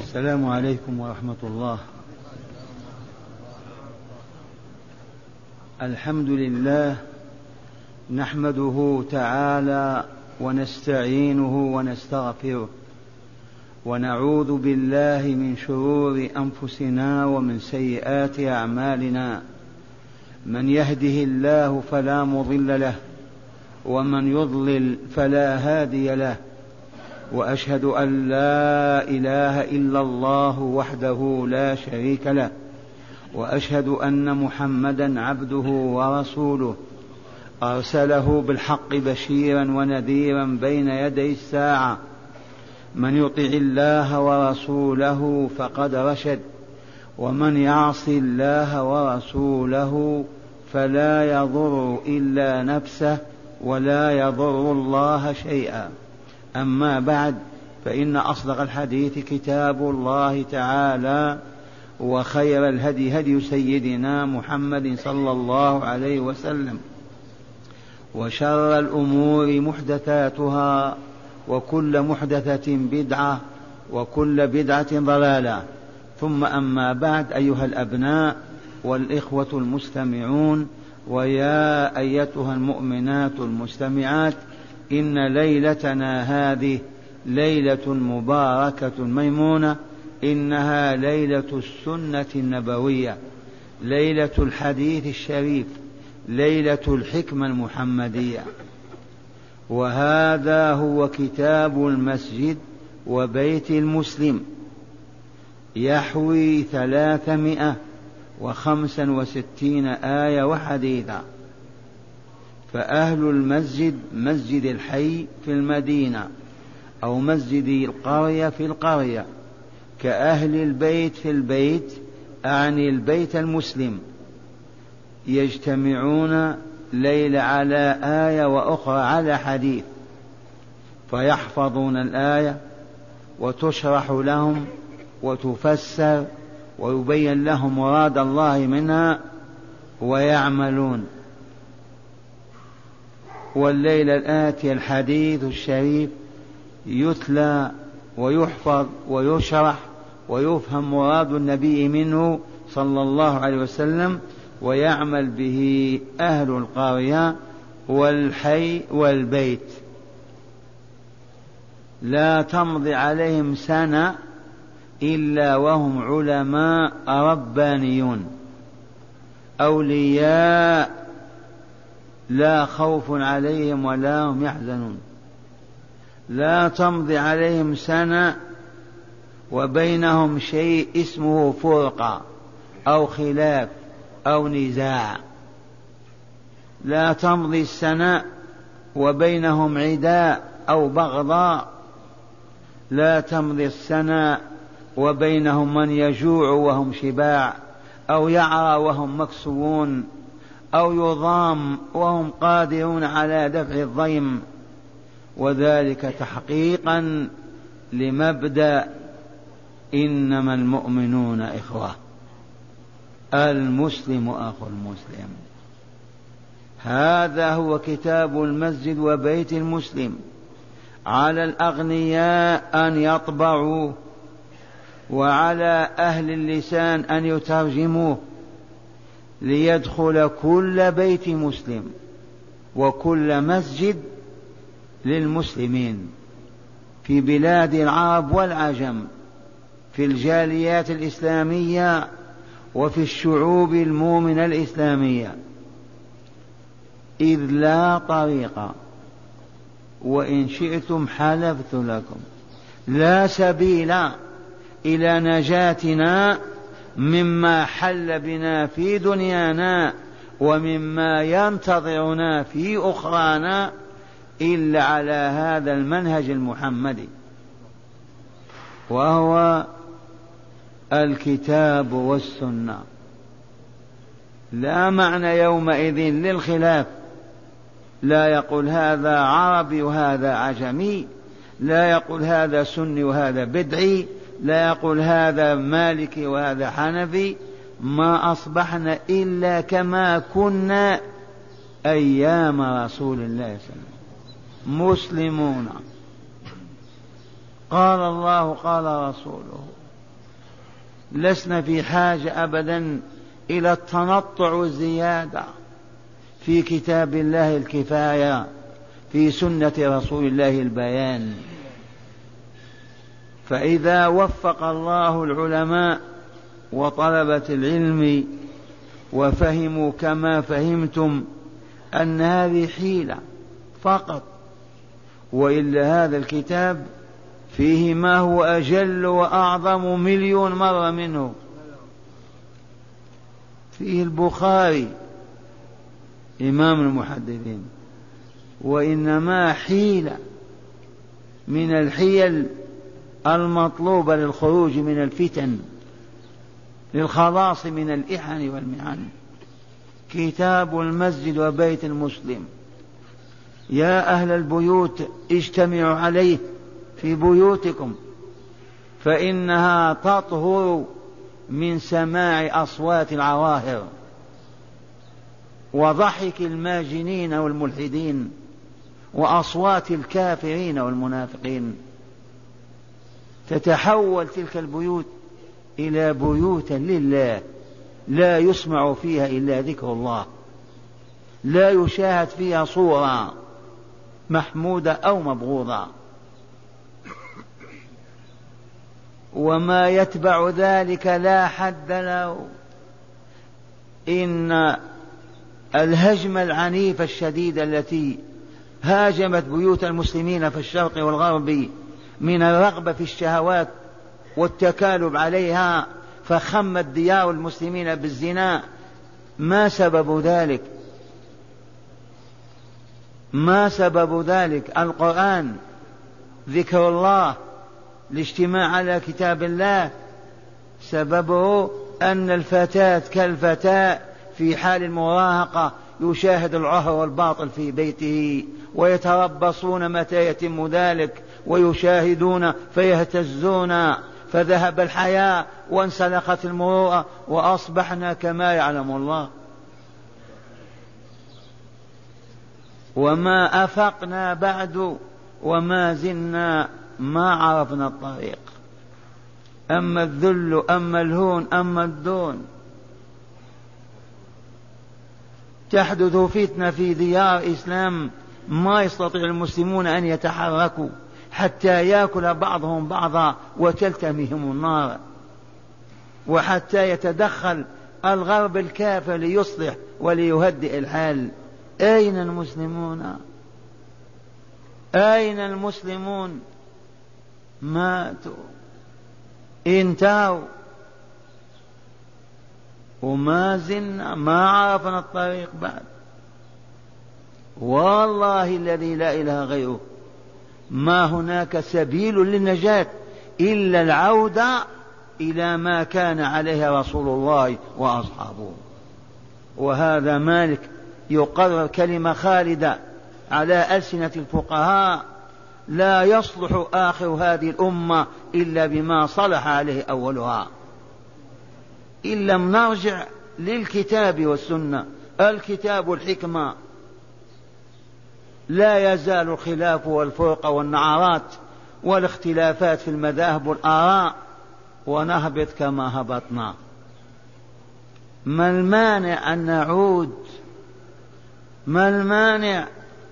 السلام عليكم ورحمة الله. الحمد لله نحمده تعالى ونستعينه ونستغفره ونعوذ بالله من شرور أنفسنا ومن سيئات أعمالنا. من يهده الله فلا مضل له ومن يضلل فلا هادي له، وأشهد أن لا إله إلا الله وحده لا شريك له، وأشهد أن محمدا عبده ورسوله أرسله بالحق بشيرا ونذيرا بين يدي الساعة. من يطع الله ورسوله فقد رشد، ومن يعص الله ورسوله فلا يضر إلا نفسه ولا يضر الله شيئا. أما بعد، فإن أصدق الحديث كتاب الله تعالى، وخير الهدي هدي سيدنا محمد صلى الله عليه وسلم، وشر الأمور محدثاتها، وكل محدثة بدعة، وكل بدعة ضلالة. ثم أما بعد، أيها الأبناء والإخوة المستمعون، ويا أيتها المؤمنات المستمعات، إن ليلتنا هذه ليلة مباركة ميمونة، إنها ليلة السنة النبوية، ليلة الحديث الشريف، ليلة الحكمة المحمدية. وهذا هو كتاب المسجد وبيت المسلم، يحوي 365 آية وحديثا. فأهل المسجد مسجد الحي في المدينة، أو مسجد القرية في القرية، كأهل البيت في البيت، أعني البيت المسلم، يجتمعون ليلة على آية وأخرى على حديث، فيحفظون الآية وتشرح لهم وتفسر ويبين لهم مراد الله منها ويعملون. والليلة الآتية الحديث الشريف يتلى ويحفظ ويشرح ويفهم مراد النبي منه صلى الله عليه وسلم، ويعمل به أهل القرية والحي والبيت. لا تمضي عليهم سنة إلا وهم علماء ربانيون أولياء، لا خوف عليهم ولا هم يحزنون. لا تمضي عليهم سنة وبينهم شيء اسمه فرقة أو خلاف أو نزاع. لا تمضي السنة وبينهم عداء أو بغضاء. لا تمضي السنة وبينهم من يجوع وهم شباع، أو يعرى وهم مكسوون، أو يضام وهم قادرون على دفع الضيم. وذلك تحقيقا لمبدأ إنما المؤمنون إخوة، المسلم أخو المسلم. هذا هو كتاب المسجد وبيت المسلم. على الأغنياء أن يطبعوه، وعلى أهل اللسان أن يترجموه، ليدخل كل بيت مسلم وكل مسجد للمسلمين في بلاد العرب والعجم، في الجاليات الإسلامية وفي الشعوب المؤمنة الإسلامية. إذ لا طريق، وإن شئتم حلفت لكم، لا سبيل إلى نجاتنا مما حل بنا في دنيانا ومما ينتظرنا في أخرانا إلا على هذا المنهج المحمدي، وهو الكتاب والسنة. لا معنى يومئذ للخلاف، لا يقول هذا عربي وهذا عجمي، لا يقول هذا سني وهذا بدعي، لا يقول هذا مالكي وهذا حنفي. ما أصبحنا إلا كما كنا أيام رسول الله صلى الله عليه وسلم، مسلمون. قال الله قال رسوله، لسنا في حاجة أبدا إلى التنطع والزيادة. في كتاب الله الكفاية، في سنة رسول الله البيان. فإذا وفق الله العلماء وطلبة العلم وفهموا كما فهمتم أن هذه حيلة فقط، وإلا هذا الكتاب فيه ما هو أجل وأعظم مليون مرة منه. فيه البخاري إمام المحدثين، وإنما حيلة من الحيل المطلوبة للخروج من الفتن، للخلاص من الإحن والمحن. كتاب المسجد وبيت المسلم. يا أهل البيوت اجتمعوا عليه في بيوتكم، فإنها تطهر من سماع أصوات العواهر وضحك الماجنين والملحدين وأصوات الكافرين والمنافقين. تتحول تلك البيوت إلى بيوت لله، لا يسمع فيها إلا ذكر الله، لا يشاهد فيها صورة محمودة أو مبغوضة. وما يتبع ذلك لا حد له. إن الهجمة العنيفة الشديدة التي هاجمت بيوت المسلمين في الشرق والغرب من الرغبة في الشهوات والتكالب عليها، فخمت ديار المسلمين بالزنا، ما سبب ذلك؟ ما سبب ذلك؟ القرآن، ذكر الله، الاجتماع على كتاب الله. سببه أن الفتاة كالفتاة في حال المراهقة يشاهد العهر والباطل في بيته، ويتربصون متى يتم ذلك، ويشاهدون فيهتزون، فذهب الحياء وانسلخت المروءة وأصبحنا كما يعلم الله. وما أفقنا بعد وما زلنا ما عرفنا الطريق. أما الذل أما الهون أما الدون. تحدث فتنة في ديار إسلام ما يستطيع المسلمون أن يتحركوا حتى يأكل بعضهم بعضا وتلتمهم النار، وحتى يتدخل الغرب الكافر ليصلح وليهدئ الحال. أين المسلمون؟ أين المسلمون؟ ماتوا، انتهوا، وما زلنا ما عرفنا الطريق بعد. والله الذي لا إله غيره ما هناك سبيل للنجاة إلا العودة إلى ما كان عليه رسول الله وأصحابه. وهذا مالك يقرر كلمة خالدة على ألسنة الفقهاء: لا يصلح آخر هذه الأمة إلا بما صلح عليه أولها. إن لم نرجع للكتاب والسنة، الكتاب والحكمة، لا يزال الخلاف والفرقة والنعرات والاختلافات في المذاهب والآراء، ونهبط كما هبطنا. ما المانع أن نعود؟ ما المانع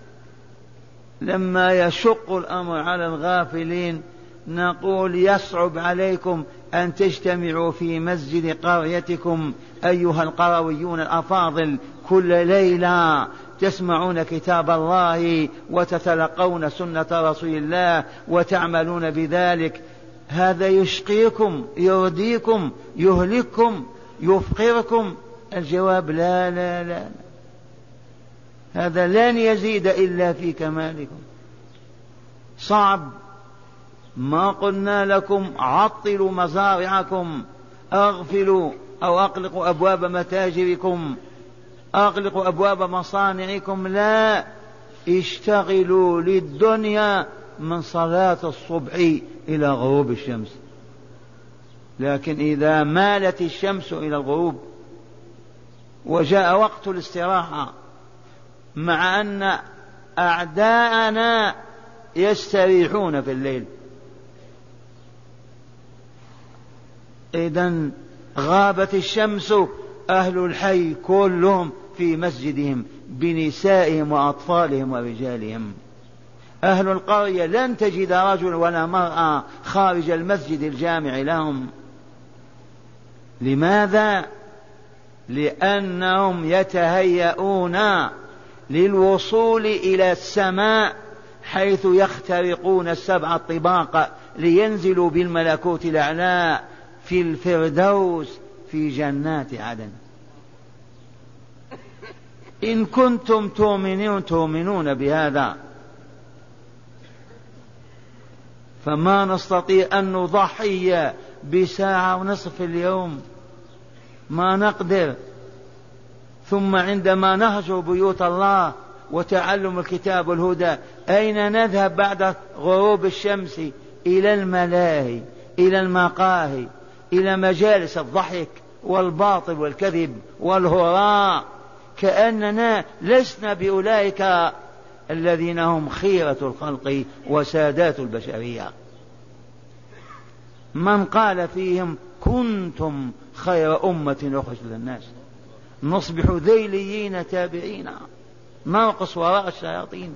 لما يشق الأمر على الغافلين نقول: يصعب عليكم أن تجتمعوا في مسجد قريتكم أيها القرويون الأفاضل كل ليلة، تسمعون كتاب الله وتتلقون سنة رسول الله وتعملون بذلك. هذا يشقيكم، يرديكم، يهلككم، يفقركم؟ الجواب: لا لا لا، هذا لن يزيد إلا في كمالكم. صعب. ما قلنا لكم عطلوا مزارعكم، اغفلوا أو أغلقوا أبواب متاجركم، أغلقوا أبواب مصانعكم. لا، اشتغلوا للدنيا من صلاة الصبح إلى غروب الشمس. لكن إذا مالت الشمس إلى الغروب وجاء وقت الاستراحة، مع أن أعداءنا يستريحون في الليل، إذن غابت الشمس، أهل الحي كلهم في مسجدهم بنسائهم وأطفالهم ورجالهم. أهل القرية لن تجد رجل ولا مرأة خارج المسجد الجامع لهم. لماذا؟ لأنهم يتهيئون للوصول إلى السماء حيث يخترقون السبع الطباق لينزلوا بالملكوت الأعلى في الفردوس في جنات عدن. إن كنتم تؤمنون بهذا، فما نستطيع أن نضحي بساعة ونصف في اليوم، ما نقدر. ثم عندما نهجر بيوت الله وتعلم الكتاب والهدى، أين نذهب بعد غروب الشمس؟ إلى الملاهي، إلى المقاهي، إلى مجالس الضحك والباطل والكذب والهراء، كأننا لسنا بأولئك الذين هم خيرة الخلق وسادات البشرية. من قال فيهم كنتم خير أمة أخرجت للناس، نصبح ذيليين تابعين نرقص وراء الشياطين.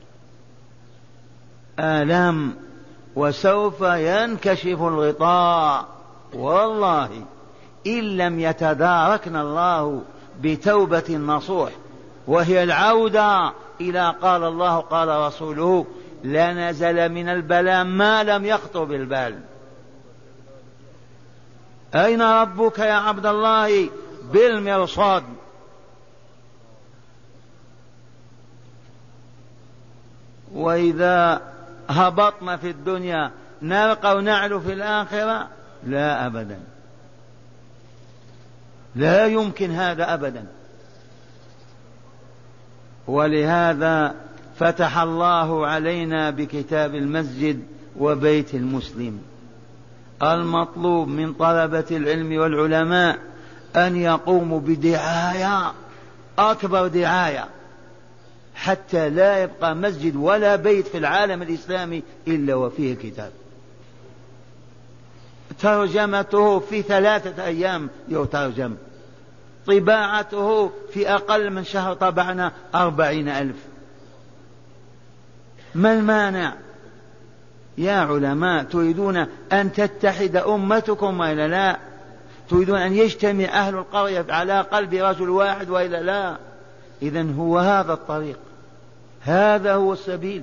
آلام، وسوف ينكشف الغطاء والله إن لم يتداركنا الله بتوبة نصوح، وهي العودة إلى قال الله قال رسوله، لنزل من البلاء ما لم يخطر بالبال. أين ربك يا عبد الله؟ بالمرصاد. وإذا هبطنا في الدنيا نرقى ونعلو في الآخرة؟ لا أبدا، لا يمكن هذا أبدا. ولهذا فتح الله علينا بكتاب المسجد وبيت المسلم. المطلوب من طلبة العلم والعلماء أن يقوموا بدعاية، أكبر دعاية، حتى لا يبقى مسجد ولا بيت في العالم الإسلامي إلا وفيه كتاب. ترجمته في 3 أيام يترجم، طباعته في أقل من شهر طبعنا 40,000. ما المانع يا علماء؟ تريدون أن تتحد أمتكم وإلا لا؟ تريدون أن يجتمع أهل القرية على قلب رجل واحد وإلا لا؟ إذن هو هذا الطريق، هذا هو السبيل.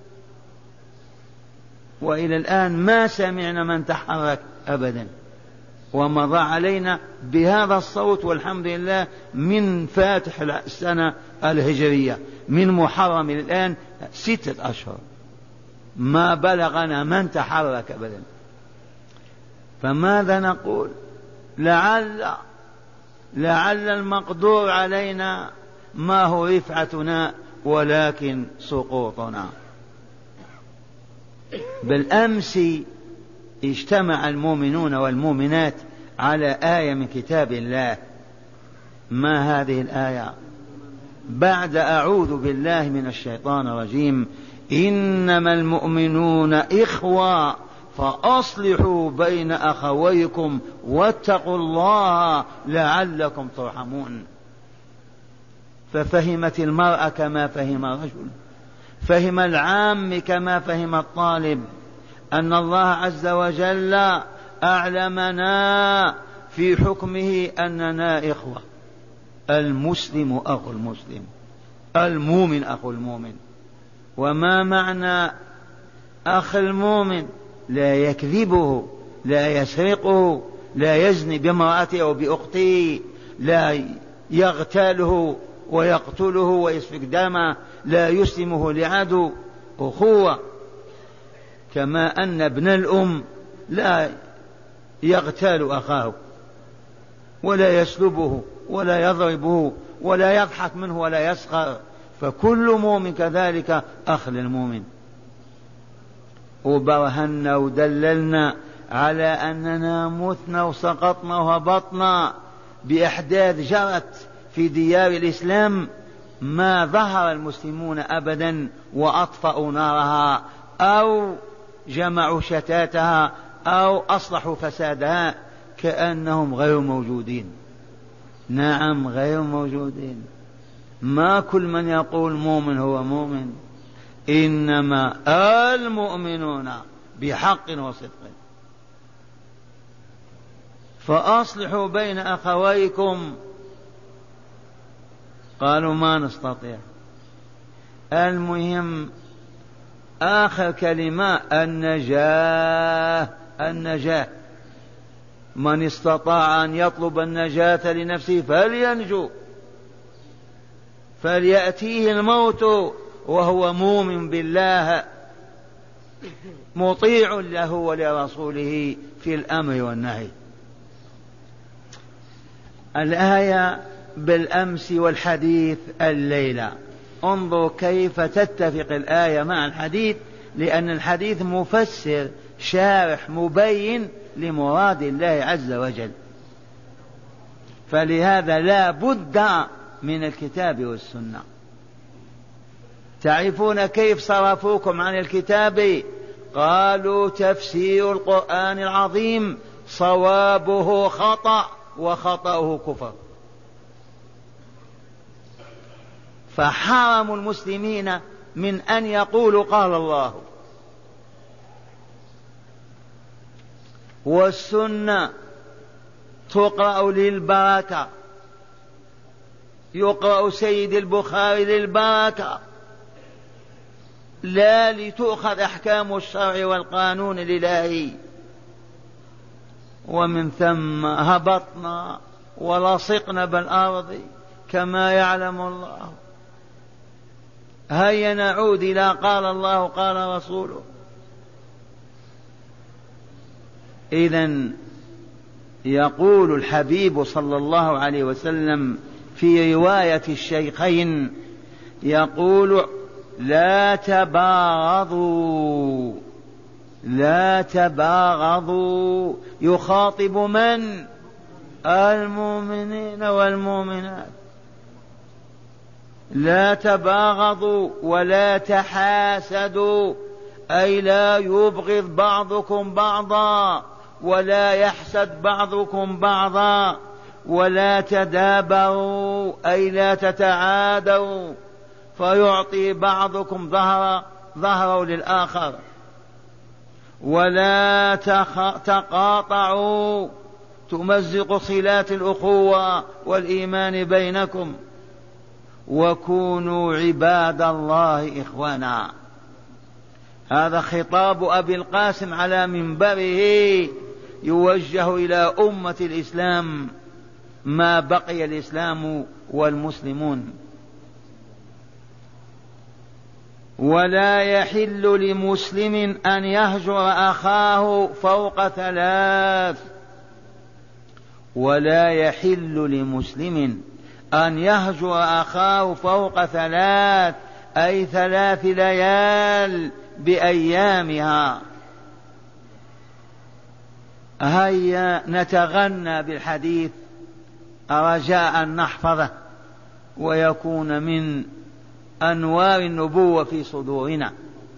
وإلى الآن ما سمعنا من تحرك أبدا، ومضى علينا بهذا الصوت والحمد لله من فاتح السنة الهجرية، من محرم الآن 6 أشهر، ما بلغنا من تحرك أبدا. فماذا نقول؟ لعل المقدور علينا ما هو رفعتنا ولكن سقوطنا. بالأمس اجتمع المؤمنون والمؤمنات على آية من كتاب الله. ما هذه الآية؟ بعد أعوذ بالله من الشيطان الرجيم: إنما المؤمنون إخوة فأصلحوا بين أخويكم واتقوا الله لعلكم ترحمون. ففهمت المرأة كما فهم الرجل، فهم العام كما فهم الطالب، أن الله عز وجل أعلمنا في حكمه أننا إخوة. المسلم أخو المسلم، المؤمن أخو المؤمن. وما معنى أخ المؤمن؟ لا يكذبه، لا يسرقه، لا يزني بامرأته أو بأخته، لا يغتاله ويقتله ويسفك دمه، لا يسلمه لعدو. أخوة. كما أن ابن الأم لا يغتال أخاه ولا يسلبه ولا يضربه ولا يضحك منه ولا يسخر، فكل مؤمن كذلك أخ للمؤمن. وبرهنا ودللنا على أننا متنا وسقطنا وهبطنا بأحداث جرت في ديار الإسلام، ما ظهر المسلمون أبدا وأطفأوا نارها أو جمعوا شتاتها أو أصلحوا فسادها كأنهم غير موجودين. نعم غير موجودين. ما كل من يقول مؤمن هو مؤمن، إنما المؤمنون بحق وصدق. فأصلحوا بين أخويكم. قالوا ما نستطيع. المهم آخر كلمة النجاة. من استطاع أن يطلب النجاة لنفسه فلينجو، فليأتيه الموت وهو مؤمن بالله مطيع له ولرسوله في الأمر والنهي. الآية بالأمس والحديث الليلة. انظروا كيف تتفق الآية مع الحديث، لأن الحديث مفسر شارح مبين لمراد الله عز وجل، فلهذا لا بد من الكتاب والسنة. تعرفون كيف صرفوكم عن الكتاب؟ قالوا تفسير القرآن العظيم صوابه خطأ وخطأه كفر، فحرموا المسلمين من أن يقولوا قال الله. والسنة تقرأ للبركة، يقرأ سيد البخاري للبركة، لا لتؤخذ أحكام الشرع والقانون الإلهي. ومن ثم هبطنا ولصقنا بالأرض كما يعلم الله. هيا نعود إلى قال الله قال رسوله. إذن يقول الحبيب صلى الله عليه وسلم في رواية الشيخين، يقول لا تباغضوا، لا تباغضوا. يخاطب من؟ المؤمنين والمؤمنات. لا تباغضوا ولا تحاسدوا، أي لا يبغض بعضكم بعضا ولا يحسد بعضكم بعضا. ولا تدابروا، أي لا تتعادوا فيعطي بعضكم ظهره للآخر. ولا تقاطعوا، تمزق صلات الأخوة والإيمان بينكم. وكونوا عباد الله إخوانا. هذا خطاب أبي القاسم على منبره، يوجه إلى أمة الإسلام ما بقي الإسلام والمسلمون. ولا يحل لمسلم أن يهجر أخاه فوق ثلاث. ولا يحل لمسلم أن يهجر أخاه فوق ثلاث، أي 3 ليال بأيامها. هيا نتغنى بالحديث رجاء أن نحفظه ويكون من أنوار النبوة في صدورنا.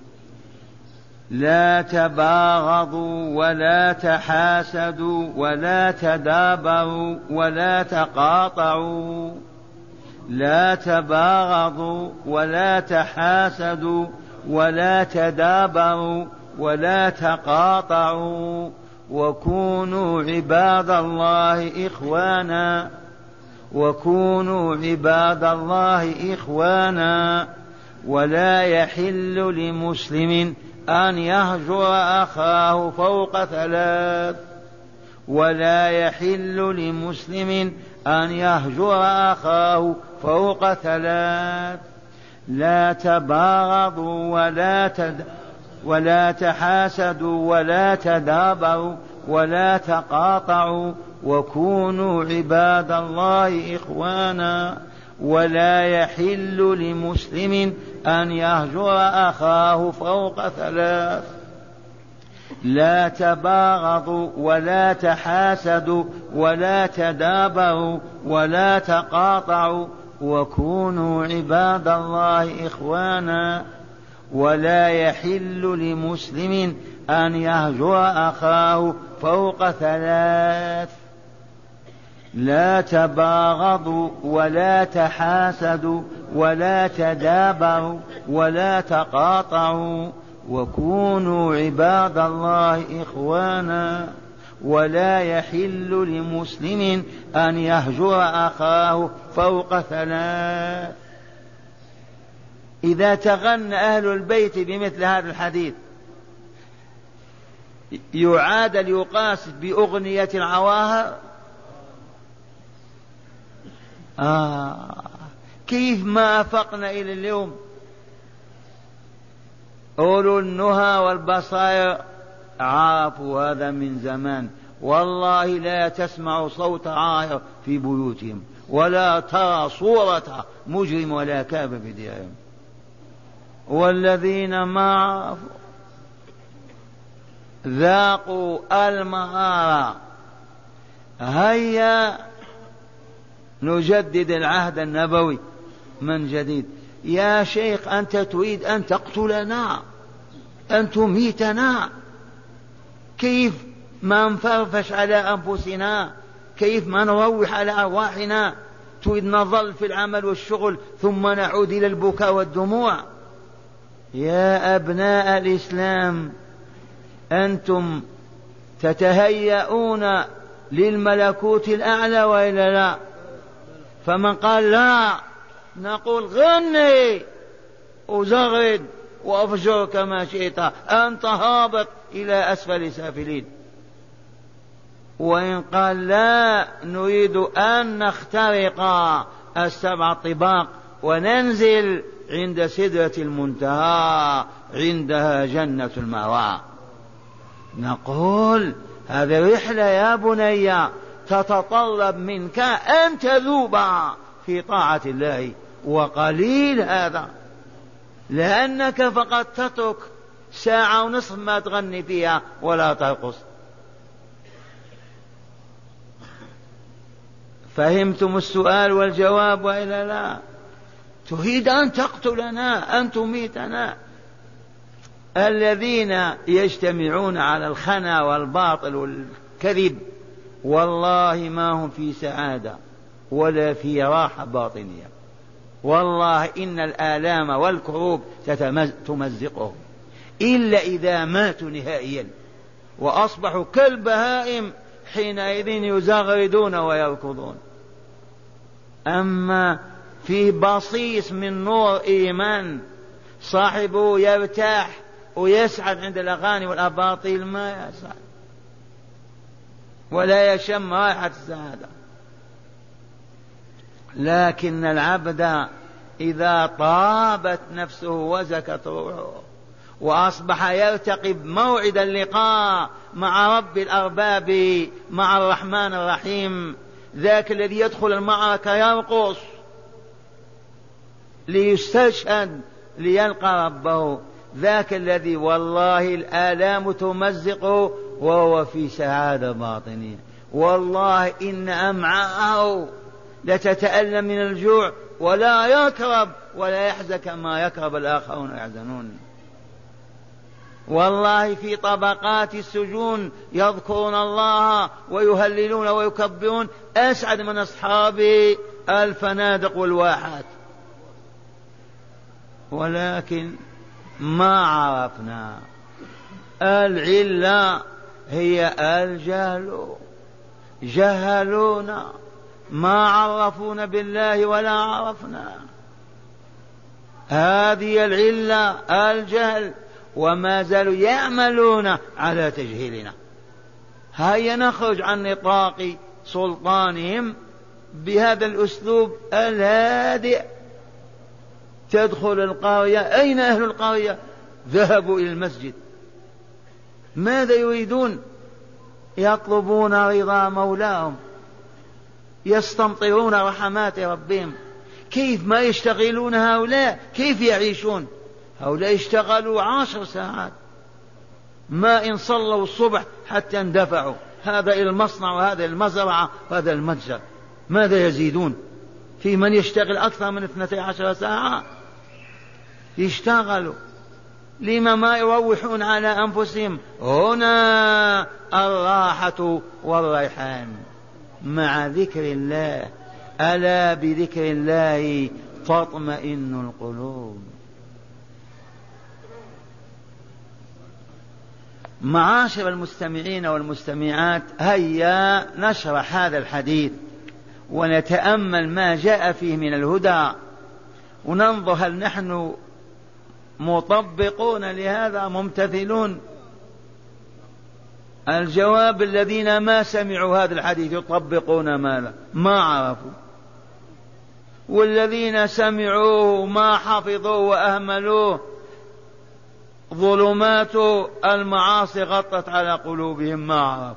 لا تباغضوا ولا تحاسدوا ولا تدابروا ولا تقاطعوا. لا تباغضوا ولا تحاسدوا ولا تدابروا ولا تقاطعوا. وكونوا عباد الله إخوانا. وكونوا عباد الله إخوانا. ولا يحل لمسلم أن يهجر أخاه فوق ثلاث. ولا يحل لمسلم أن يهجر أخاه فوق ثلاث. لا تباغضوا ولا تحاسدوا ولا تدابروا ولا تقاطعوا. وكونوا عباد الله إخوانا. ولا يحل لمسلم أن يهجر أخاه فوق ثلاث. لا تباغضوا ولا تحاسدوا ولا تدابروا ولا تقاطعوا. وكونوا عباد الله إخوانا. ولا يحل لمسلم أن يهجر أخاه فوق 3: لا تباغضوا ولا تحاسدوا ولا تدابروا ولا تقاطعوا وكونوا عباد الله إخوانا ولا يحل لمسلم أن يهجر أخاه فوق 3. إذا تغنى أهل البيت بمثل هذا الحديث يعادل يقاس بأغنية العواهر. كيف ما أفقنا إلى اليوم أولو النهى والبصائر عرفوا هذا من زمان. والله لا تسمع صوت عاهر في بيوتهم ولا ترى صورة مجرم ولا كاب في ديارهم. والذين ما عرفوا ذاقوا المرارة. هيا نجدد العهد النبوي من جديد. يا شيخ أنت تريد أن تقتلنا، أن تميتنا، كيف ما نفرفش على أنفسنا، كيف ما نروح على أرواحنا، تريد نظل في العمل والشغل ثم نعود إلى البكاء والدموع. يا أبناء الإسلام أنتم تتهيئون للملكوت الأعلى وإلا لا؟ فمن قال لا نقول غني وزغد وأفجر كما شئت، أنت هابط إلى أسفل سافلين. وإن قال لا نريد أن نخترق 7 طباق وننزل عند سدرة المنتهى عندها جنة المأوى، نقول هذه رحلة يا بني تتطلب منك أن تذوب في طاعة الله، وقليل هذا، لأنك فقط تترك 1.5 ساعة ما تغني فيها ولا ترقص. فهمتم السؤال والجواب وإلا لا؟ تريد أن تقتلنا، أن تميتنا. الذين يجتمعون على الخنا والباطل والكذب والله ما هم في سعادة ولا في راحة باطنية. والله إن الآلام والكروب تمزقهم إلا إذا ماتوا نهائيا وأصبحوا كالبهائم، حينئذ يزغردون ويركضون. أما في بصيص من نور إيمان صاحبه يرتاح ويسعد عند الأغاني والأباطيل، ما يسعد ولا يشم رائحة السعادة. لكن العبد إذا طابت نفسه وزكت روحه وأصبح يرتقب موعد اللقاء مع رب الأرباب، مع الرحمن الرحيم، ذاك الذي يدخل المعركة يرقص ليستشهد ليلقى ربه، ذاك الذي والله الآلام تمزقه وهو في سعادة باطنية. والله إن أمعاءه لتتألم من الجوع ولا يكرب ولا يحزن كما يكرب الآخرون يحزنون. والله في طبقات السجون يذكرون الله ويهللون ويكبرون أسعد من أصحاب الفنادق والواحات. ولكن ما عرفنا. العلة هي الجهل، جهلونا، ما عرفونا بالله ولا عرفنا. هذه العلة الجهل، وما زالوا يعملون على تجهيلنا. هيا نخرج عن نطاق سلطانهم بهذا الأسلوب الهادئ. تدخل القرية، أين أهل القرية؟ ذهبوا إلى المسجد. ماذا يريدون؟ يطلبون رضا مولاهم، يستمطرون رحمات ربهم. كيف ما يشتغلون هؤلاء؟ كيف يعيشون؟ هؤلاء اشتغلوا 10 ساعات، ما إن صلوا الصبح حتى اندفعوا، هذا إلى المصنع وهذا المزرعة وهذا المتجر، ماذا يزيدون؟ في من يشتغل أكثر من 12 ساعة يشتغلوا. لما ما يروحون على أنفسهم؟ هنا الراحة والريحان مع ذكر الله. ألا بذكر الله تطمئن القلوب. معاشر المستمعين والمستمعات، هيا نشرح هذا الحديث ونتأمل ما جاء فيه من الهدى، وننظر هل نحن مطبقون لهذا ممتثلون. الجواب: الذين ما سمعوا هذا الحديث يطبقون ماذا؟ ما عرفوا. والذين سمعوه ما حفظوه وأهملوه، ظلمات المعاصي غطت على قلوبهم ما عرفوا.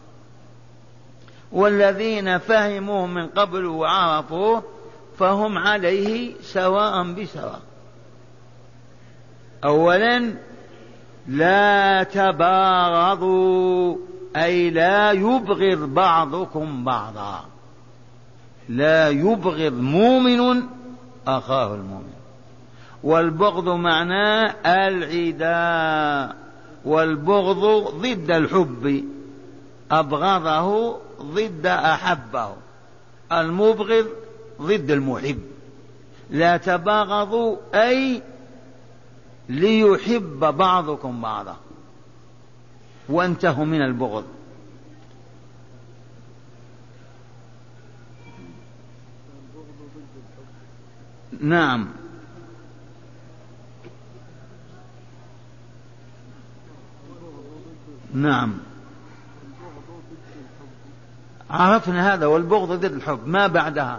والذين فهموه من قبل وعرفوه فهم عليه سواء بسواء. أولا: لا تباغضوا، أي لا يبغض بعضكم بعضا. لا يبغض مؤمن أخاه المؤمن. والبغض معناه العداء، والبغض ضد الحب، أبغضه ضد أحبه، المبغض ضد المحب. لا تباغضوا أي ليحب بعضكم بعضا، وانتهوا من البغض. نعم. نعم عرفنا هذا. والبغض ضد الحب. ما بعدها؟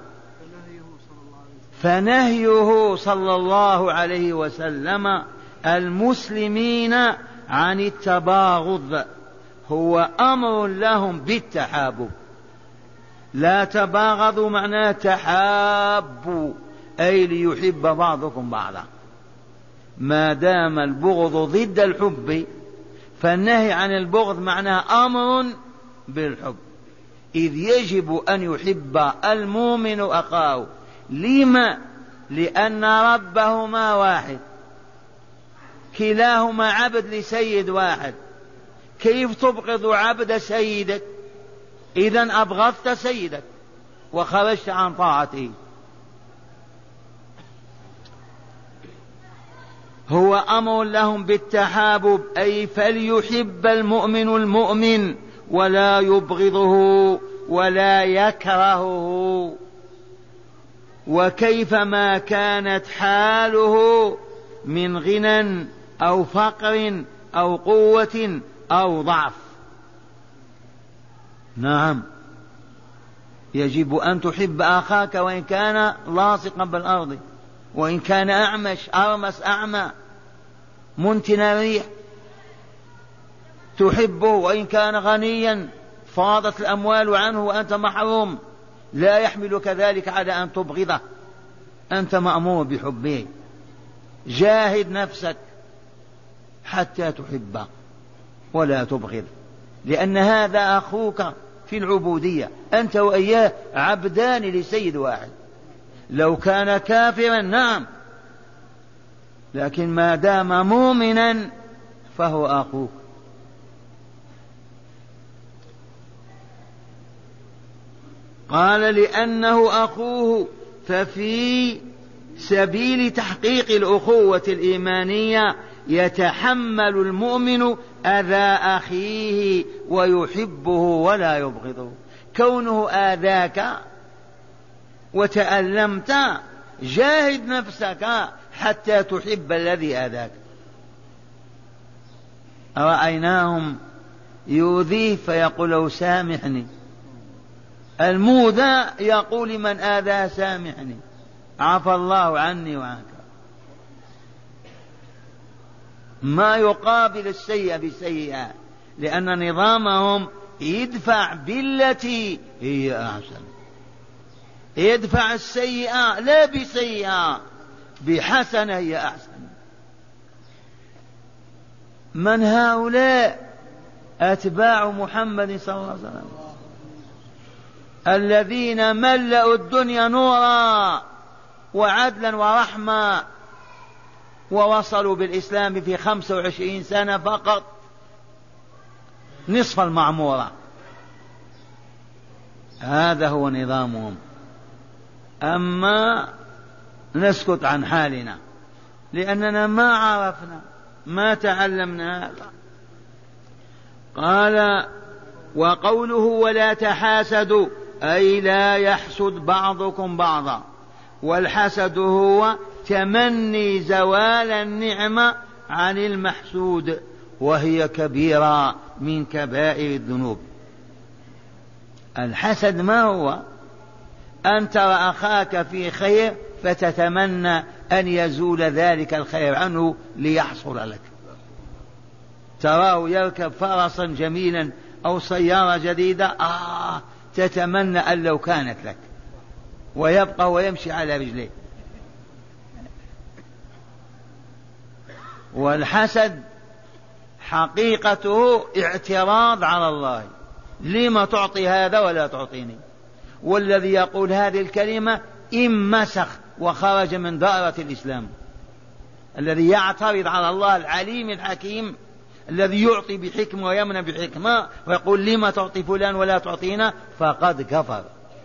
فنهيه صلى الله عليه وسلم المسلمين عن التباغض هو أمر لهم بالتحابب. لا تباغضوا معناه تحابوا، أي ليحب بعضكم بعضا. ما دام البغض ضد الحب فالنهي عن البغض معناه أمر بالحب، إذ يجب أن يحب المؤمن أخاه. لما؟ لأن ربهما واحد، كلاهما عبد لسيد واحد. كيف تبغض عبد سيدك؟ إذن أبغضت سيدك وخرجت عن طاعته. هو أمر لهم بالتحابب، أي فليحب المؤمن المؤمن ولا يبغضه ولا يكرهه. وكيفما كانت حاله من غنى أو فقر أو قوة أو ضعف. نعم، يجب أن تحب أخاك وإن كان لاصقا بالأرض، وإن كان أعمش أرمس أعمى منتن الريح، تحبه وإن كان غنيا فاضت الأموال عنه وأنت محروم. لا يحملك ذلك على أن تبغضه، أنت مأمور بحبه. جاهد نفسك حتى تحبه ولا تبغض، لأن هذا أخوك في العبودية، أنت وإياه عبدان لسيد واحد. لو كان كافرا نعم، لكن ما دام مؤمنا فهو أخوك. قال لأنه أخوه. ففي سبيل تحقيق الأخوة الإيمانية يتحمل المؤمن أذى أخيه ويحبه ولا يبغضه. كونه آذاك وتألمت جاهد نفسك حتى تحب الذي آذاك. رأيناهم يؤذيه فيقول له سامحني، المؤذى يقول لمن آذاه سامحني، عفى الله عني وعنك. ما يقابل السيئة بالسيئة، لأن نظامهم يدفع بالتي هي أحسن. يدفع السيئة لا بسيئة، بحسنة هي أحسن. من هؤلاء؟ أتباع محمد صلى الله عليه وسلم، الذين ملأوا الدنيا نورا وعدلا ورحمة، ووصلوا بالإسلام في 25 سنة فقط نصف المعمورة. هذا هو نظامهم. أما نسكت عن حالنا لأننا ما عرفنا ما تعلمنا هذا. قال وقوله ولا تحاسدوا أي لا يحسد بعضكم بعضا، والحسد هو تمني زوال النعمة عن المحسود، وهي كبيرة من كبائر الذنوب. الحسد ما هو؟ أن ترى أخاك في خير فتتمنى أن يزول ذلك الخير عنه ليحصل لك. تراه يركب فرسا جميلا أو سيارة جديدة تتمنى أن لو كانت لك، ويبقى ويمشي على رجليه. والحسد حقيقته اعتراض على الله، لما تعطي هذا ولا تعطيني؟ والذي يقول هذه الكلمة انمسخ وخرج من دائرة الإسلام. الذي يعترض على الله العليم الحكيم الذي يعطي بحكمة ويمنع بحكمة ويقول لما تعطي فلان ولا تعطينا فقد كفر.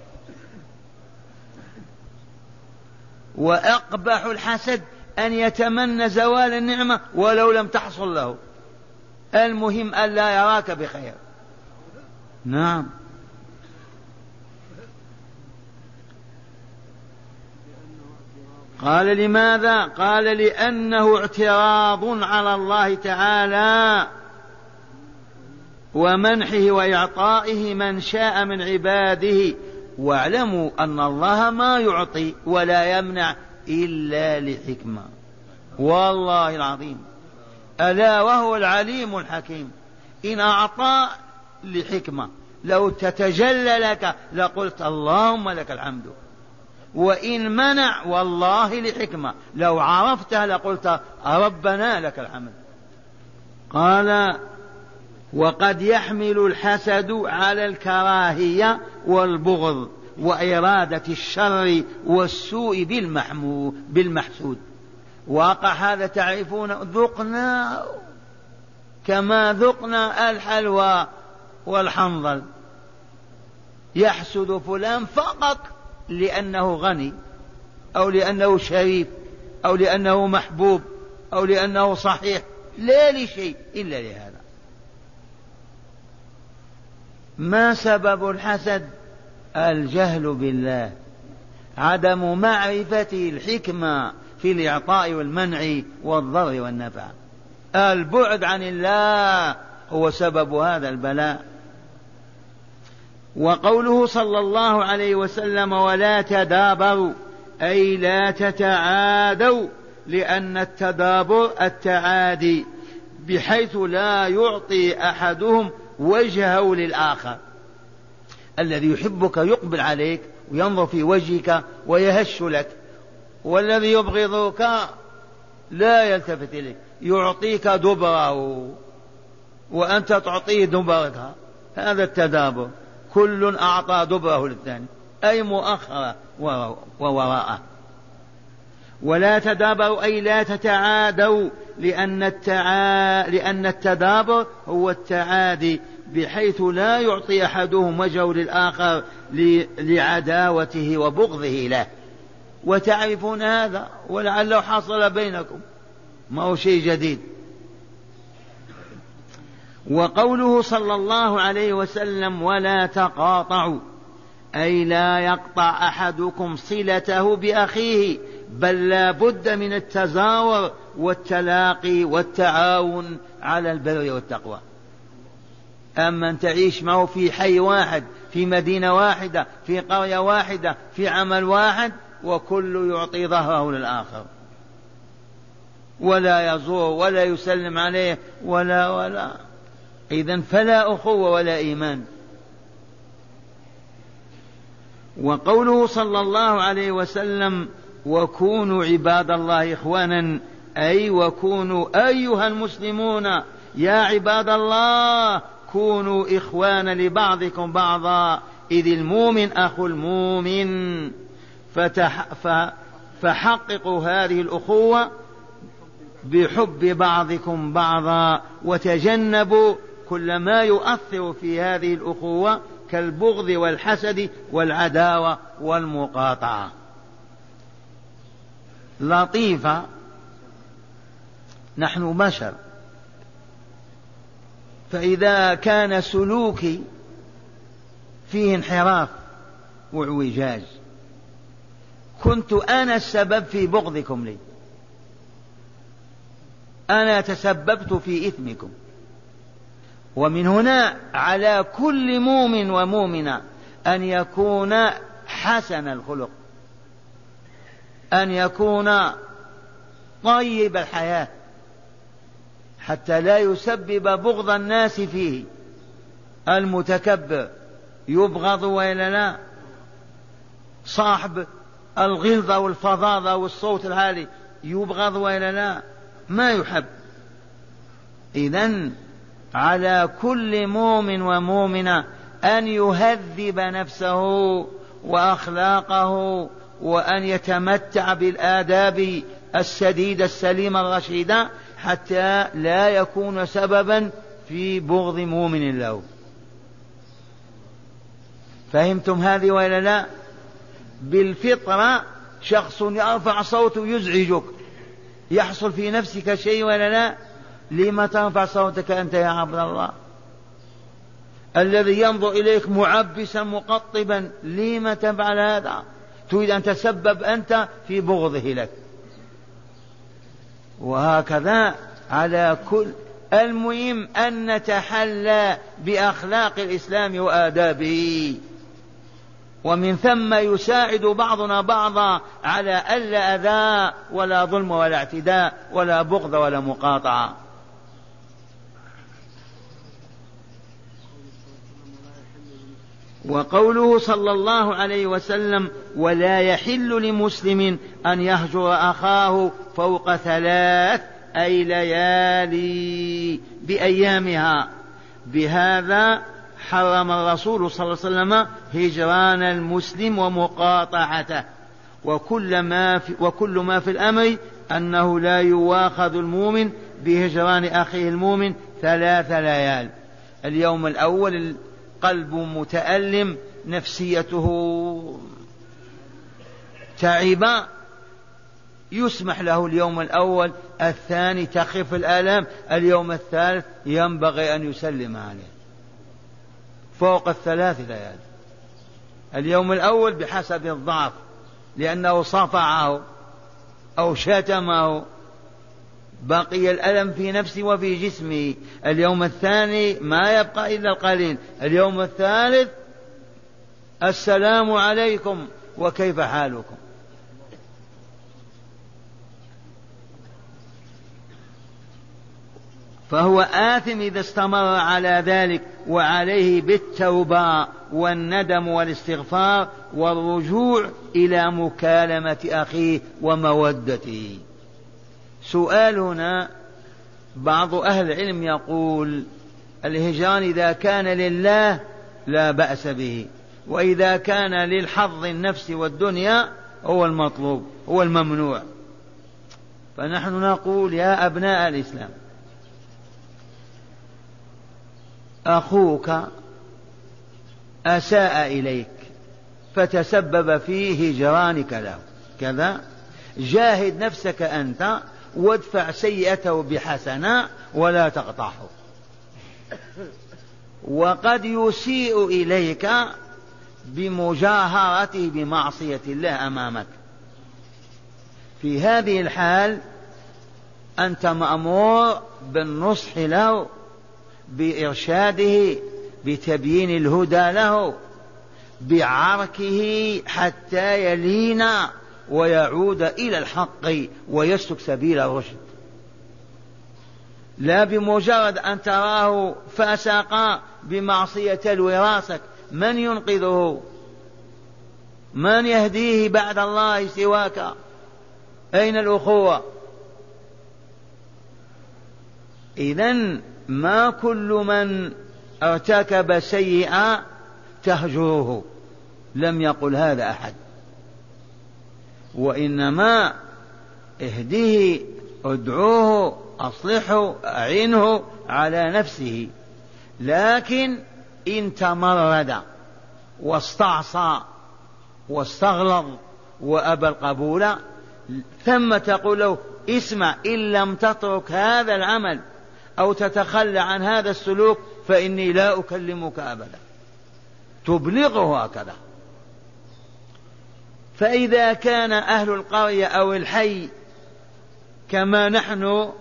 وأقبح الحسد أن يتمنى زوال النعمة ولو لم تحصل له، المهم ألا يراك بخير. نعم. قال لماذا؟ قال لأنه اعتراض على الله تعالى ومنحه وإعطائه من شاء من عباده. واعلموا أن الله ما يعطي ولا يمنع إلا لحكمة، والله العظيم، ألا وهو العليم الحكيم. إن أعطى لحكمة لو تتجلى لك لقلت اللهم لك الحمد، وإن منع والله لحكمة لو عرفتها لقلت ربنا لك الحمد. قال وقد يحمل الحسد على الكراهية والبغض وإرادة الشر والسوء بالمحسود. واقع هذا تعرفون، ذقنا كما ذقنا الحلوى والحنظل. يحسد فلان فقط لأنه غني أو لأنه شريف أو لأنه محبوب أو لأنه صحيح، لا لشيء إلا لهذا. ما سبب الحسد؟ الجهل بالله، عدم معرفته الحكمة في الإعطاء والمنع والضر والنفع. البعد عن الله هو سبب هذا البلاء. وقوله صلى الله عليه وسلم ولا تدابروا أي لا تتعادوا، لأن التدابر التعادي بحيث لا يعطي أحدهم وجهه للآخر. الذي يحبك يقبل عليك وينظر في وجهك ويهش لك، والذي يبغضك لا يلتفت إليك، يعطيك دبره وأنت تعطيه دبرك. هذا التدابر، كل أعطى دبره للثاني أي مؤخرة ووراءه. ولا تدابروا أي لا تتعادوا، لأن التدابر هو التعادي بحيث لا يعطي أحدهم وجهه للآخر لعداوته وبغضه له. وتعرفون هذا ولعله حصل بينكم، ما هو شيء جديد. وقوله صلى الله عليه وسلم ولا تقاطعوا أي لا يقطع أحدكم صلته بأخيه، بل لا بد من التزاور والتلاقي والتعاون على البر والتقوى. أما أن تعيش معه في حي واحد، في مدينة واحدة، في قرية واحدة، في عمل واحد، وكل يعطي ظهره للآخر ولا يزور ولا يسلم عليه ولا إذن فلا أخوة ولا إيمان. وقوله صلى الله عليه وسلم وكونوا عباد الله إخوانا أي وكونوا أيها المسلمون يا عباد الله كونوا إخوانا لبعضكم بعضا، إذ المؤمن أخو المؤمن. فحققوا هذه الأخوة بحب بعضكم بعضا، وتجنبوا كل ما يؤثر في هذه الأخوة كالبغض والحسد والعداوة والمقاطعة. لطيفة، نحن بشر، فإذا كان سلوكي فيه انحراف واعوجاج كنت أنا السبب في بغضكم لي، أنا تسببت في إثمكم. ومن هنا على كل مؤمن ومؤمنة أن يكون حسن الخلق، أن يكون طيب الحياة، حتى لا يسبب بغض الناس فيه. المتكبر يبغض وإلا لا؟ صاحب الغلظة والفظاظة والصوت العالي يبغض وإلا لا؟ ما يحب. إذن على كل مؤمن ومؤمنة أن يهذب نفسه وأخلاقه، وأن يتمتع بالآداب السديدة السليمة الرشيدة، حتى لا يكون سببا في بغض مؤمن له. فهمتم هذه وإلا لا؟ بالفطرة شخص يرفع صوته يزعجك، يحصل في نفسك شيء ولا لا؟ لما ترفع صوتك أنت يا عبد الله؟ الذي ينظر إليك معبسا مقطبا، لما تفعل هذا؟ تريد أن تسبب أنت في بغضه لك. وهكذا على كل. المهم أن نتحلى بأخلاق الإسلام وآدابه، ومن ثم يساعد بعضنا بعضا على ألا أذى ولا ظلم ولا اعتداء ولا بغض ولا مقاطعة. وقوله صلى الله عليه وسلم: ولا يحل لمسلم أن يهجر أخاه فوق 3 أي ليالي بأيامها. بهذا حرم الرسول صلى الله عليه وسلم هجران المسلم ومقاطعته، وكل ما في الأمر أنه لا يواخذ المؤمن بهجران أخيه المؤمن 3 ليال. اليوم الأول القلب متألم، نفسيته تعبة، يسمح له اليوم الأول، الثاني تخف الآلام، اليوم الثالث ينبغي أن يسلم عليه فوق 3 ليال. اليوم الأول بحسب الضعف لأنه صفعه أو شتمه، بقي الألم في نفسه وفي جسمه. اليوم الثاني ما يبقى إلا القليل. اليوم الثالث السلام عليكم وكيف حالكم. فهو آثم إذا استمر على ذلك، وعليه بالتوبة والندم والاستغفار والرجوع إلى مكالمة أخيه ومودته. سؤالنا: بعض أهل العلم يقول الهجران إذا كان لله لا بأس به، وإذا كان للحظ النفس والدنيا هو المطلوب، هو الممنوع. فنحن نقول يا أبناء الإسلام، أخوك أساء إليك فتسبب في هجرانك له كذا، جاهد نفسك أنت وادفع سيئته بحسنة ولا تقطعه. وقد يسيء إليك بمجاهرته بمعصية الله أمامك، في هذه الحال أنت مأمور بالنصح له، بإرشاده، بتبيين الهدى له، بعركه حتى يلين ويعود إلى الحق ويسلك سبيل الرشد، لا بمجرد أن تراه فاسقا بمعصية الوراثك. من ينقذه؟ من يهديه بعد الله سواك؟ أين الأخوة؟ إذن ما كل من ارتكب سيئا تهجره، لم يقل هذا أحد، وإنما اهديه ادعوه، أصلحه، أعينه على نفسه. لكن إن تمرد واستعصى واستغلظ وأبى القبول، ثم تقول له اسمع، إن لم تترك هذا العمل أو تتخلى عن هذا السلوك فإني لا أكلمك أبدا، تبلغه هكذا. فإذا كان أهل القرية أو الحي كما نحن،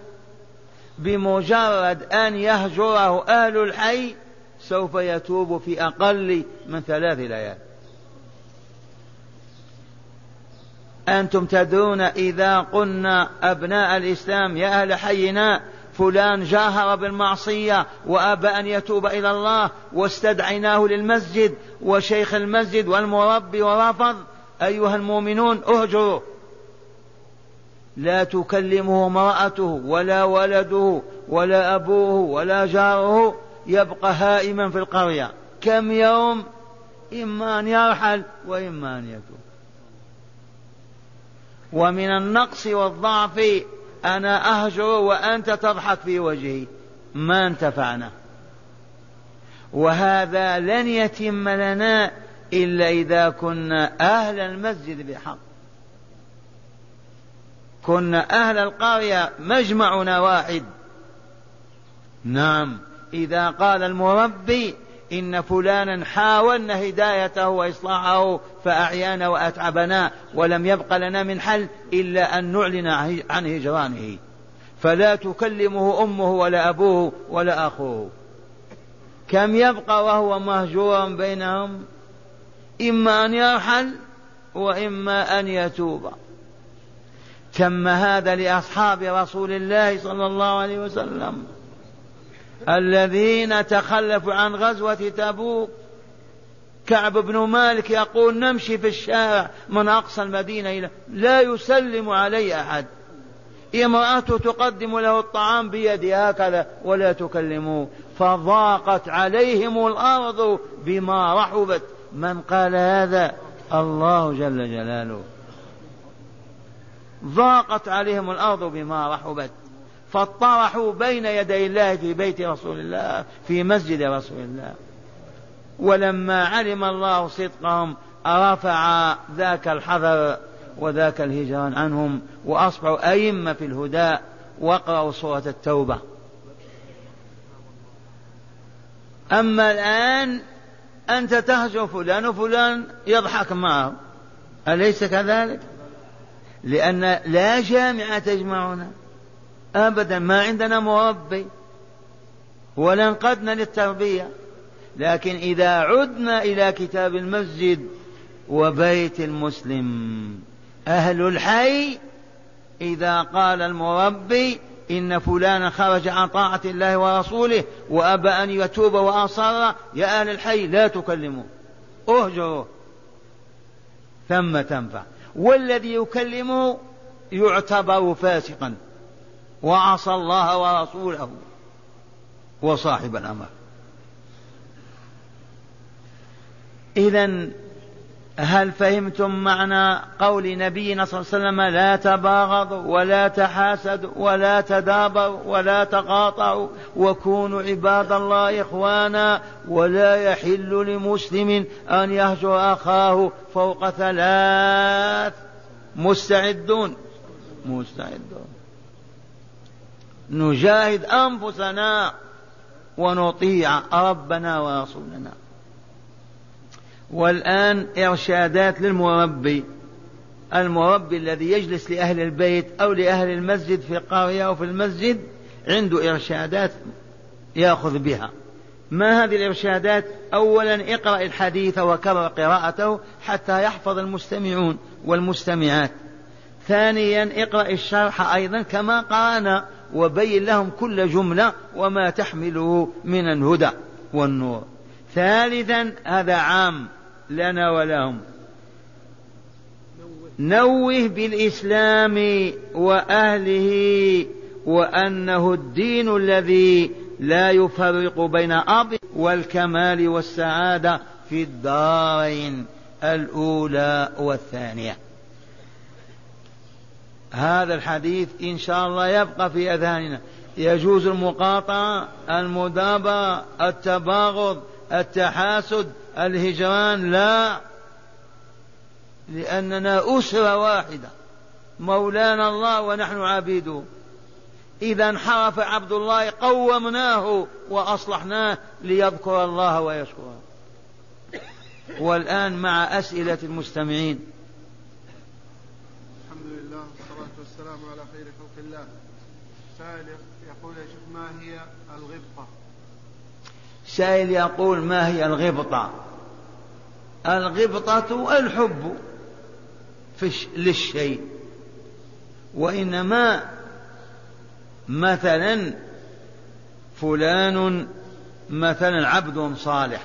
بمجرد أن يهجره أهل الحي سوف يتوب في أقل من 3 ليال. أنتم تدرون إذا قلنا أبناء الإسلام يا أهل حينا فلان جاهر بالمعصية وأبى أن يتوب إلى الله واستدعيناه للمسجد وشيخ المسجد والمربي ورفض، أيها المؤمنون اهجروا، لا تكلمه امرأته ولا ولده ولا أبوه ولا جاره، يبقى هائما في القرية كم يوم، إما أن يرحل وإما أن يتوب. ومن النقص والضعف أنا أهجر وأنت تضحك في وجهي، ما انتفعنا. وهذا لن يتم لنا إلا إذا كنا أهل المسجد بحق، كنا أهل القرية مجمعنا واحد. نعم، إذا قال المربي إن فلانا حاولنا هدايته وإصلاحه فأعيانا وأتعبنا ولم يبق لنا من حل إلا أن نعلن عن هجرانه، فلا تكلمه أمه ولا أبوه ولا أخوه. كم يبقى وهو مهجورا بينهم؟ إما أن يرحل وإما أن يتوب. تم هذا لأصحاب رسول الله صلى الله عليه وسلم الذين تخلفوا عن غزوة تبوك. كعب بن مالك يقول نمشي في الشارع من أقصى المدينة إلى لا يسلم علي أحد، امرأته تقدم له الطعام بيدها هكذا ولا تكلمه، فضاقت عليهم الأرض بما رحبت. من قال هذا؟ الله جل جلاله. ضاقت عليهم الأرض بما رحبت، فاطرحوا بين يدي الله في بيت رسول الله في مسجد رسول الله. ولما علم الله صدقهم رفع ذاك الحذر وذاك الهجران عنهم وأصبحوا أئمة في الهدى. واقرأوا سورة التوبة. أما الآن أنت تهجر فلان وفلان يضحك معه، أليس كذلك؟ لأن لا جامعة تجمعنا أبدا، ما عندنا مربي ولا انقدنا للتربية. لكن إذا عدنا إلى كتاب المسجد وبيت المسلم، أهل الحي إذا قال المربي إن فلانا خرج عن طاعة الله ورسوله وأبى أن يتوب وأصر، يا أهل الحي لا تكلموا، اهجروا، ثم تنفع. والذي يكلمه يعتبر فاسقا وعصى الله ورسوله وصاحب الأمر. إذن هل فهمتم معنى قول نبينا صلى الله عليه وسلم لا تباغضوا ولا تحاسدوا ولا تدابروا ولا تقاطعوا وكونوا عباد الله إخوانا، ولا يحل لمسلم أن يهجر أخاه فوق 3؟ مستعدون نجاهد أنفسنا ونطيع ربنا ورسولنا. والآن إرشادات للمربي. المربي الذي يجلس لأهل البيت أو لأهل المسجد في القرية أو في المسجد عنده إرشادات يأخذ بها. ما هذه الإرشادات؟ أولا اقرأ الحديث وكرر قراءته حتى يحفظ المستمعون والمستمعات. ثانيا اقرأ الشرح أيضا كما قرأنا وبين لهم كل جملة وما تحمله من الهدى والنور. ثالثا هذا عام لنا ولهم، نوه بالإسلام وأهله وأنه الدين الذي لا يفرق بين أب والكمال والسعادة في الدارين الأولى والثانية. هذا الحديث إن شاء الله يبقى في أذهاننا. يجوز المقاطعة، المدابرة، التباغض، التحاسد، الهجران؟ لا، لأننا أسرة واحدة، مولانا الله ونحن عبيده. إذا انحرف عبد الله قومناه وأصلحناه ليذكر الله ويشكره. والآن مع أسئلة المستمعين. الحمد لله والصلاة والسلام على خير خلق الله. سائل يقول يا شيخ ما هي الغبطة؟ سائل يقول ما هي الغبطة؟ الغبطة الحب للشيء، وإنما مثلا فلان مثلا عبد صالح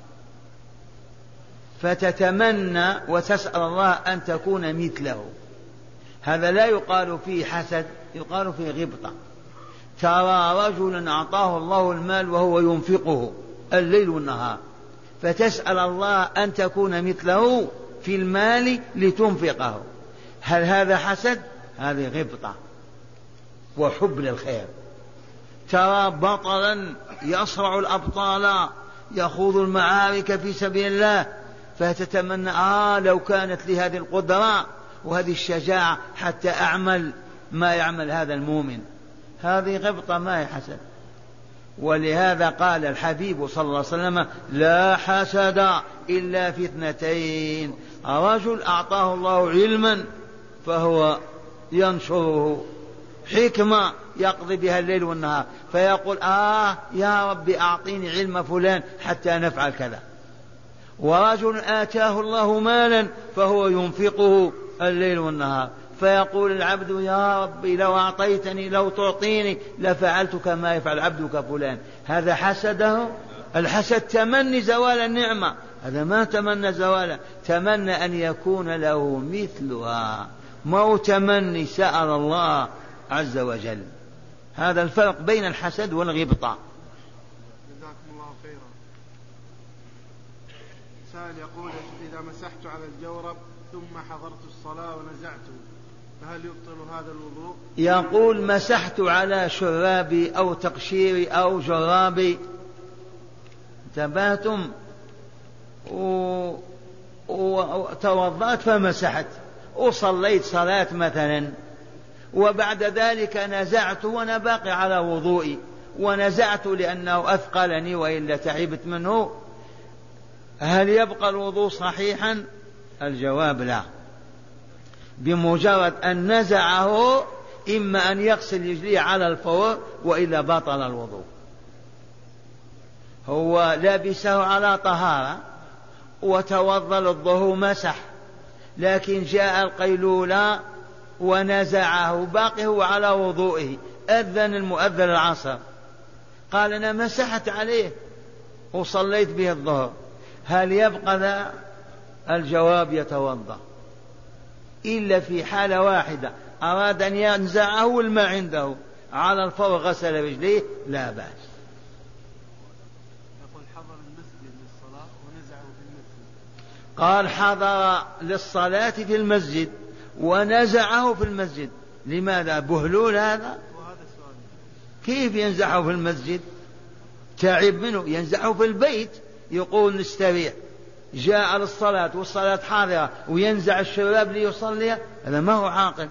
فتتمنى وتسأل الله أن تكون مثله، هذا لا يقال فيه حسد، يقال فيه غبطة. ترى رجلا أعطاه الله المال وهو ينفقه الليل والنهار، فتسأل الله أن تكون مثله في المال لتنفقه، هل هذا حسد؟ هذه غبطة وحب للخير. ترى بطلا يصرع الأبطال يخوض المعارك في سبيل الله، فتتمنى لو كانت لي هذه القدرة وهذه الشجاعة حتى أعمل ما يعمل هذا المؤمن. هذه غبطة ما هي حسد. ولهذا قال الحبيب صلى الله عليه وسلم لا حسد إلا في اثنتين: رجل أعطاه الله علما فهو ينشره، حكمة يقضي بها الليل والنهار، فيقول يا رب أعطيني علم فلان حتى نفعل كذا. ورجل آتاه الله مالا فهو ينفقه الليل والنهار، فيقول العبد يا ربي لو أعطيتني لو تعطيني لفعلت كما يفعل عبدك فلان. هذا حسده؟ الحسد تمني زوال النعمة، هذا ما تمنى زواله، تمنى أن يكون له مثلها، ما تمني سأل الله عز وجل. هذا الفرق بين الحسد والغبطة. جزاكم الله خيرا. سائل يقول إذا مسحت على الجورب ثم حضرت الصلاة ونزعته فهل يبطل هذا الوضوء؟ يقول مسحت على شرابي أو تقشيري أو جرابي، انتبهتم، وتوضأت فمسحت وصليت صلاة مثلا، وبعد ذلك نزعت وأنا باقي على وضوئي، ونزعت لأنه أثقلني وإلا تعبت منه، هل يبقى الوضوء صحيحا؟ الجواب لا. بمجرد أن نزعه إما أن يغسل رجليه على الفور وإلا بطل الوضوء. هو لابسه على طهارة وتوضأ للظهر مسح، لكن جاء القيلولة ونزعه باقي هو على وضوئه، أذن المؤذن العصر قال أنا مسحت عليه وصليت به الظهر، هل يبقى ذا؟ الجواب يتوضأ، إلا في حالة واحدة: أراد أن ينزعه والماء عنده على الفور غسل رجليه لا بأس. يقول حضر المسجد للصلاة ونزعه في المسجد. قال حضر للصلاة في المسجد ونزعه في المسجد، لماذا؟ بهلول هذا؟ وهذا السؤال كيف ينزعه في المسجد؟ تعب منه، ينزعه في البيت يقول نستريح. جاء للصلاة والصلاة حاضرة وينزع الشباب ليصلي، هذا ما هو عاقل.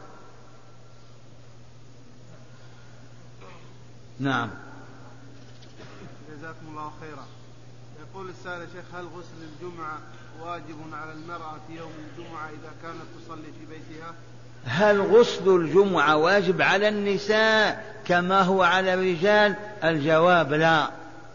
نعم. جزاكم الله خيرا. يقول السائل يا شيخ هل غسل الجمعة واجب على المرأة في يوم الجمعة إذا كانت تصلي في بيتها؟ هل غسل الجمعة واجب على النساء كما هو على الرجال؟ الجواب لا.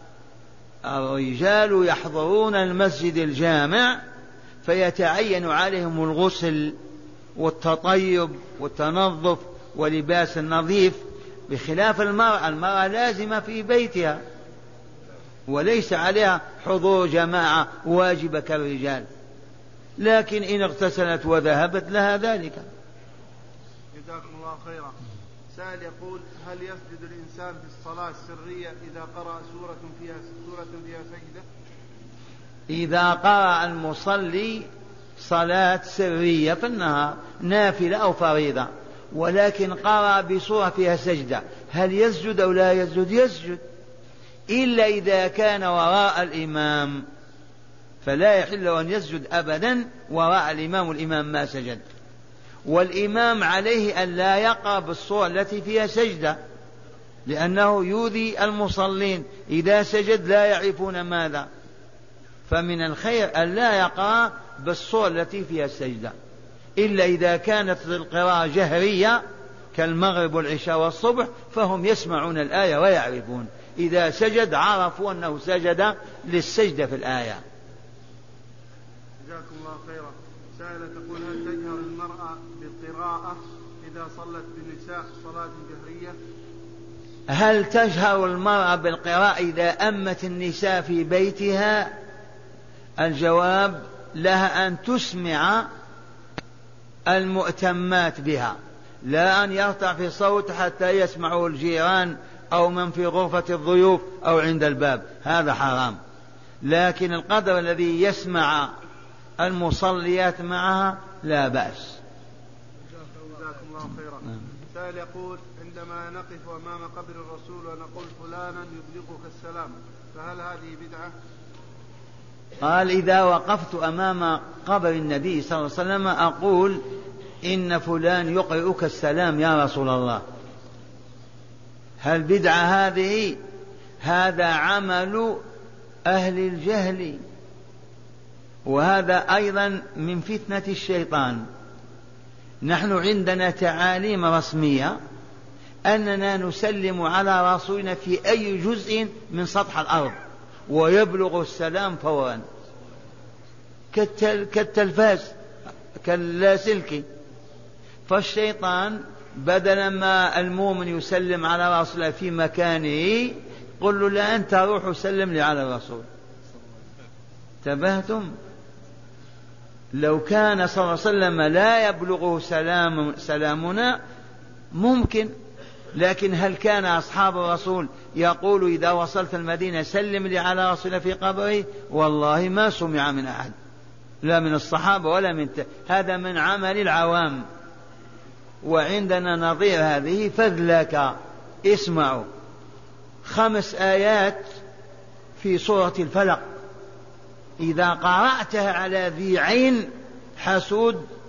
الرجال يحضرون المسجد الجامع فيتعين عليهم الغسل والتطيب والتنظف ولباس النظيف، بخلاف المرأة. المرأة لازمة في بيتها وليس عليها حضور جماعة واجبة كالرجال، لكن إن اغتسلت وذهبت لها ذلك. جزاكم الله خيرا. سائل يقول هل يسجد الإنسان في الصلاة السرية إذا قرأ سورة فيها سجدة؟ إذا قرأ المصلي صلاة سرية في النهار نافلة أو فريضة ولكن قرأ بصورة فيها سجدة، هل يسجد أو لا يسجد؟ يسجد، إلا إذا كان وراء الإمام، فلا يحل أن يسجد أبدا وراء الإمام والإمام ما سجد. والإمام عليه أن لا يقرأ بالصورة التي فيها سجدة، لأنه يؤذي المصلين، إذا سجد لا يعرفون ماذا. فمن الخير أن لا يقرأ بالصورة التي فيها السجدة، إلا إذا كانت القراءة جهرية كالمغرب والعشاء والصبح، فهم يسمعون الآية ويعرفون، إذا سجد عرفوا أنه سجد للسجدة في الآية. جزاكم الله خيرا. سائلة تقول: هل تجهر المرأة بالقراءة إذا صلت بالنساء صلاة جهرية؟ هل تجهر المرأة بالقراءة إذا أمت النساء في بيتها؟ الجواب: لها أن تسمع المؤتمات بها، لا أن يرفع في صوت حتى يسمعه الجيران أو من في غرفة الضيوف أو عند الباب، هذا حرام. لكن القدر الذي يسمع المصليات معها لا بأس. جزاكم الله خيرا. سائل يقول: عندما نقف أمام قبر الرسول ونقول فلانا يبلغك السلام، فهل هذه بدعة؟ قال: إذا وقفت أمام قبر النبي صلى الله عليه وسلم أقول: إن فلان يقرئك السلام يا رسول الله. هل بدعة هذه؟ هذا عمل أهل الجهل، وهذا أيضا من فتنة الشيطان. نحن عندنا تعاليم رسمية أننا نسلم على رسولنا في أي جزء من سطح الأرض ويبلغ السلام فورا، كالتلفاز كاللاسلكي. فالشيطان بدل ما المؤمن يسلم على رسوله في مكانه، قل له: لا، أنت روح وسلم لي على الرسول. انتبهتم؟ لو كان صلى الله عليه وسلم لا يبلغه سلامنا ممكن، لكن هل كان أصحاب الرسول يقول إذا وصلت المدينة سلم لي على رسول في قبره؟ والله ما سمع من أحد، لا من الصحابة ولا من هذا من عمل العوام. وعندنا نظير هذه فذلك. اسمعوا: 5 آيات في سورة الفلق إذا قرأتها على ذي عين حسود